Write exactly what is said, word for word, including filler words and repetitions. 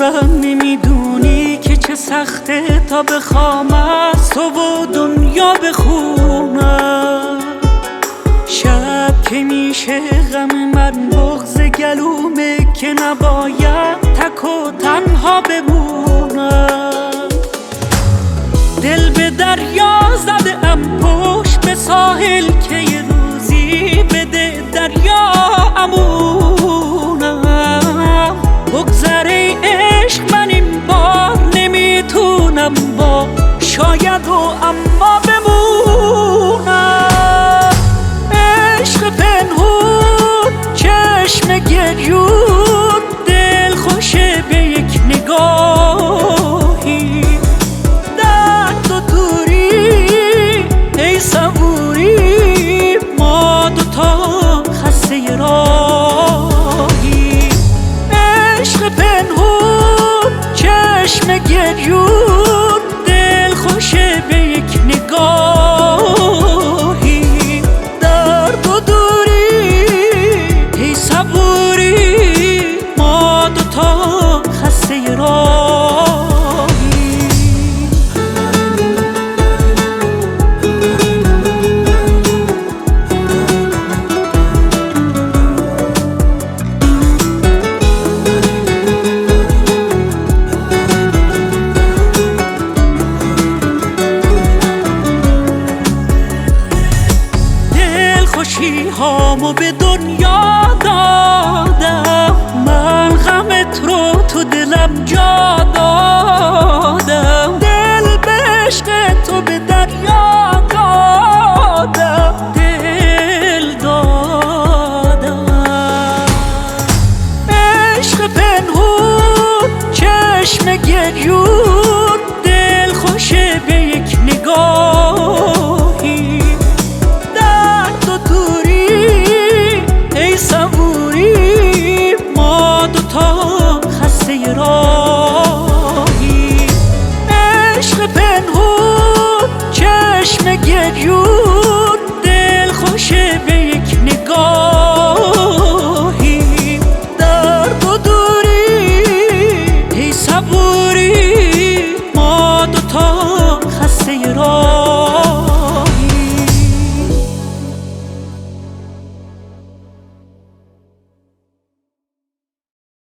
عمرم نمیدونی که چه سخته تا بخوام از تو و دنیا بخونم. شب که میشه غم من بغض گلومه که نباید تک و تنها بمونم. دل به دریا زده ام پشت به ساحل که یه روزی بده دریا امونم. بگذره عشق من این بار نمیتونم با شاید و اما بمونم. عشق پنهون چشم گریون دل خوشه به یک نگاهی. درد و دوری ای صبوری ما دوتا خسته راهی. عشق پنهون چشم گریون دل خوشه به یک نگاهی. درد و دوری ای صبوری ما دوتا خسته راهی. خوشی هامو به دنیا دادم، من غمت رو تو دلم جا دادم. دل به عشق تو